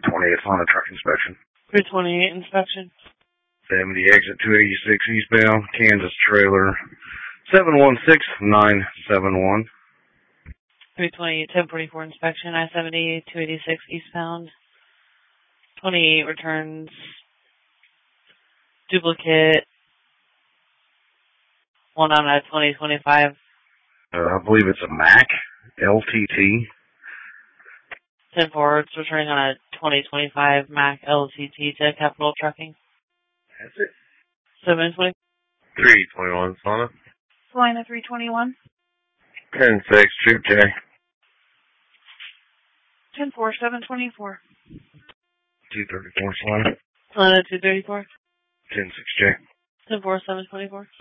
328 on a truck inspection. 328 inspection. 70 exit 286 eastbound, Kansas trailer 716971. 328 1044 inspection, I-70 286 eastbound. 28 returns duplicate. One on a 2025. I believe it's a Mack LTT. 10-4, it's returning on a 2025 Mack LTT to Capital Trucking. That's it. 720. 321 Sona. Salina 321. 10-6 Troop J. 10-4 724. 234 Salina. Salina 234. 10-6 J. 10-4 724.